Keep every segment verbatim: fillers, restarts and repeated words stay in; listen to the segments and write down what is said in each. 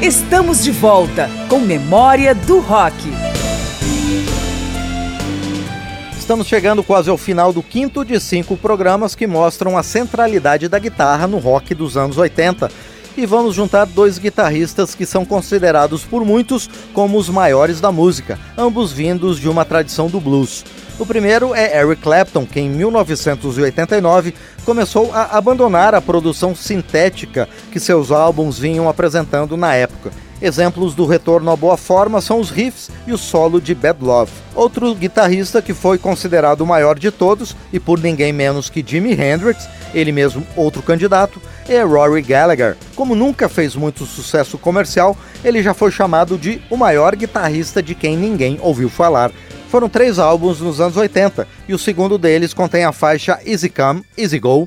Estamos de volta com Memória do Rock. Estamos chegando quase ao final do quinto de cinco programas que mostram a centralidade da guitarra no rock dos anos oitenta. E vamos juntar dois guitarristas que são considerados por muitos como os maiores da música, ambos vindos de uma tradição do blues. O primeiro é Eric Clapton, que em mil novecentos e oitenta e nove começou a abandonar a produção sintética que seus álbuns vinham apresentando na época. Exemplos do retorno à boa forma são os riffs e o solo de Bad Love. Outro guitarrista que foi considerado o maior de todos, e por ninguém menos que Jimi Hendrix, ele mesmo outro candidato, é Rory Gallagher. Como nunca fez muito sucesso comercial, ele já foi chamado de o maior guitarrista de quem ninguém ouviu falar. Foram três álbuns nos anos oitenta, e o segundo deles contém a faixa Easy Come, Easy Go.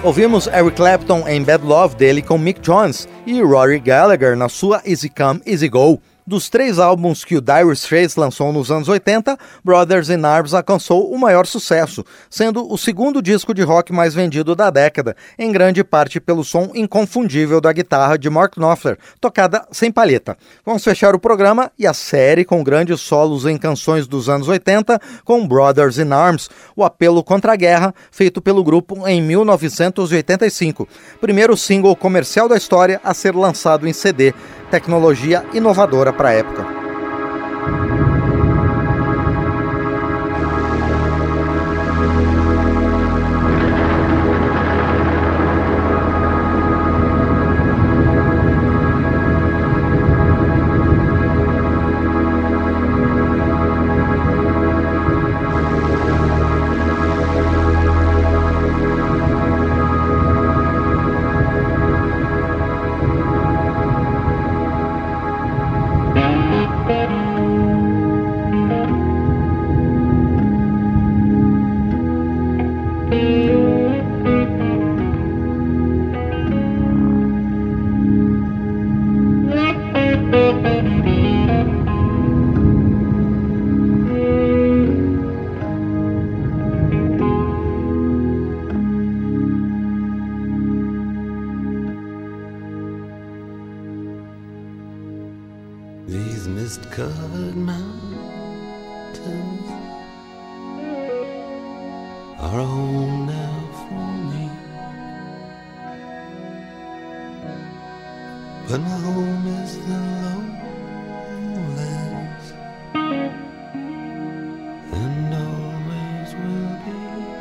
Ouvimos Eric Clapton em Bad Love dele com Mick Jones e Rory Gallagher na sua Easy Come, Easy Go. Dos três álbuns que o Dire Straits lançou nos anos oitenta, Brothers in Arms alcançou o maior sucesso, sendo o segundo disco de rock mais vendido da década, em grande parte pelo som inconfundível da guitarra de Mark Knopfler, tocada sem palheta. Vamos fechar o programa e a série com grandes solos em canções dos anos oitenta, com Brothers in Arms, o apelo contra a guerra, feito pelo grupo em mil novecentos e oitenta e cinco, primeiro single comercial da história a ser lançado em C D, tecnologia inovadora para a época. These mist-covered mountains are a home now for me, but my home is the lowlands, and always will be.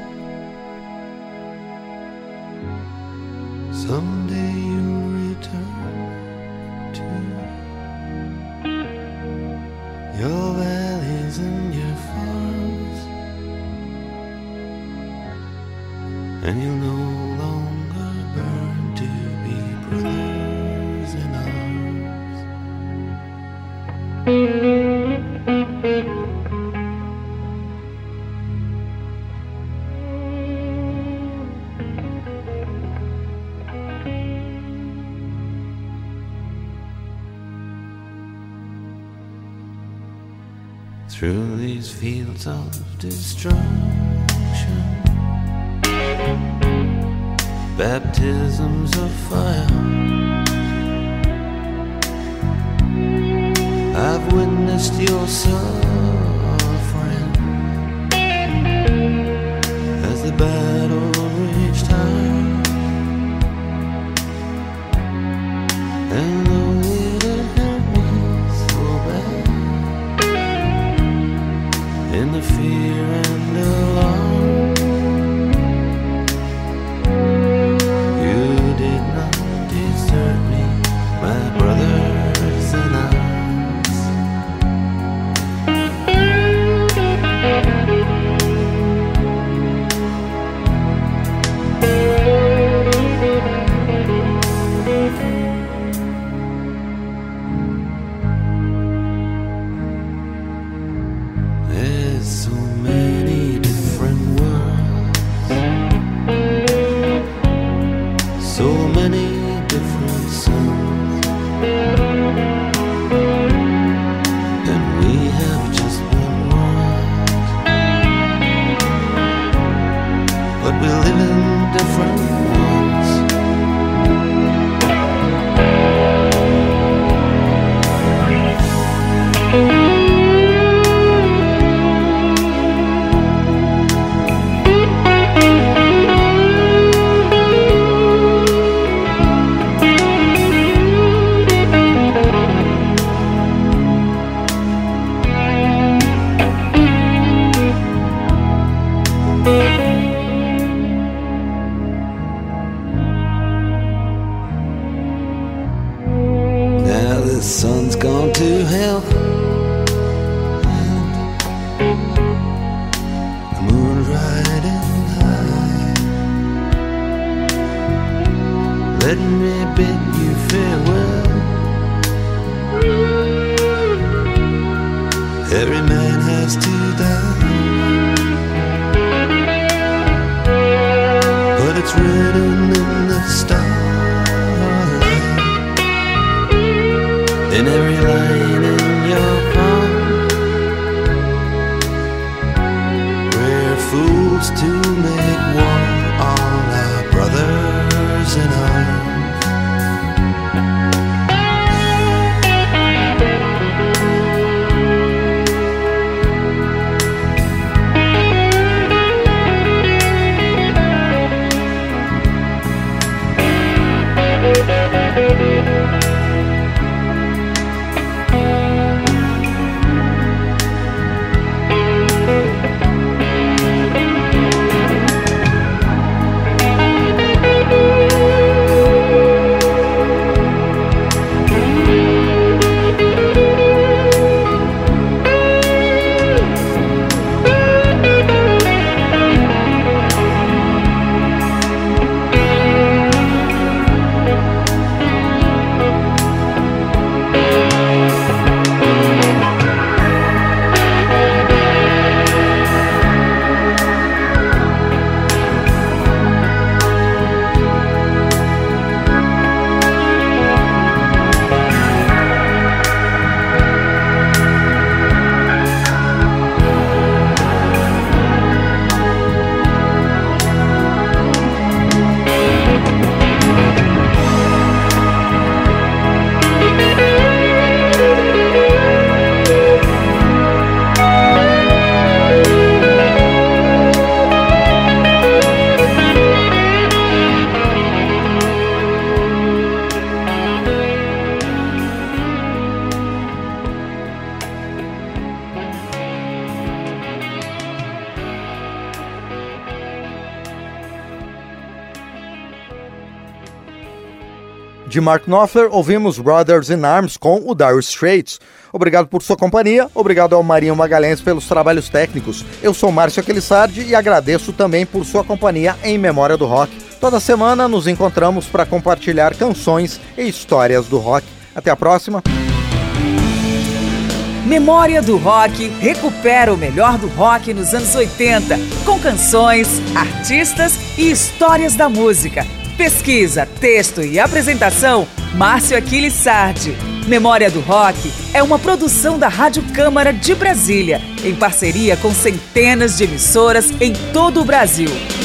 Someday you'll return to your valleys and your farms, and you'll no longer burn to be brothers in arms. Through these fields of destruction, baptisms of fire, I've witnessed your suffering as the battle raged high, and though it had hurt me so bad, in the fear and alarm, you did not desert me, my brothers in arms. There's so many different worlds, so many different suns, and we have just one world, but we live in different ones. Now the sun's gone to hell, and the moon's riding high. Let me bid you farewell. Every man has to die, but it's written in the starlight. In every line in your palm, we're fools to make war on our brothers in arms. De Mark Knopfler, ouvimos Brothers in Arms com o Dire Straits. Obrigado por sua companhia, obrigado ao Marinho Magalhães pelos trabalhos técnicos. Eu sou Márcio Aquilissardi e agradeço também por sua companhia em Memória do Rock. Toda semana nos encontramos para compartilhar canções e histórias do rock. Até a próxima. Memória do Rock recupera o melhor do rock nos anos oitenta, com canções, artistas e histórias da música. Pesquisa, texto e apresentação, Márcio Aquilissardi. Memória do Rock é uma produção da Rádio Câmara de Brasília, em parceria com centenas de emissoras em todo o Brasil.